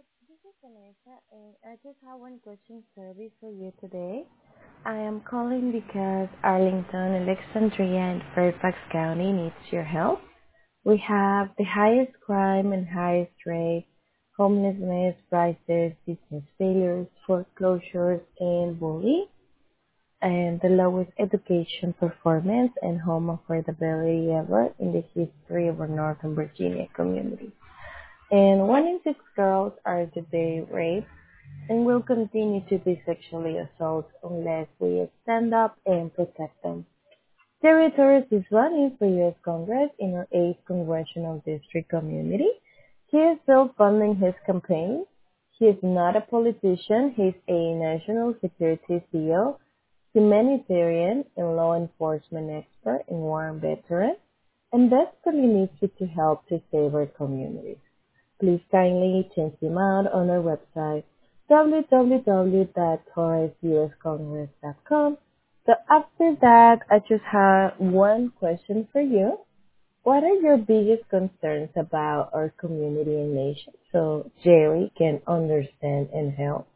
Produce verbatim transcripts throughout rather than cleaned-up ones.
This is Vanessa, and I just have one question survey for you today. I am calling because Arlington, Alexandria, and Fairfax County needs your help. We have the highest crime and highest rate, homelessness, prices, business failures, foreclosures, and bullying, and the lowest education performance and home affordability ever in the history of our Northern Virginia community. And one in six girls are today raped and will continue to be sexually assaulted unless we stand up and protect them. Terry Torres is running for U S Congress in our eighth Congressional District community. He is still funding his campaign. He is not a politician. He's a national security SEAL, humanitarian and law enforcement expert and war veteran, and desperately needs you to help to save our community. Please kindly check them out on our website, w w w dot torres u s congress dot com. So after that, I just have one question for you. What are your biggest concerns about our community and nation so Jerry can understand and help?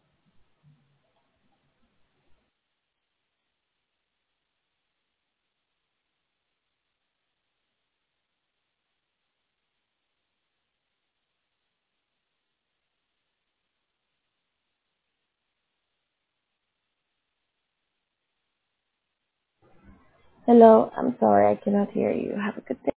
Hello, I'm sorry I cannot hear you. Have a good day.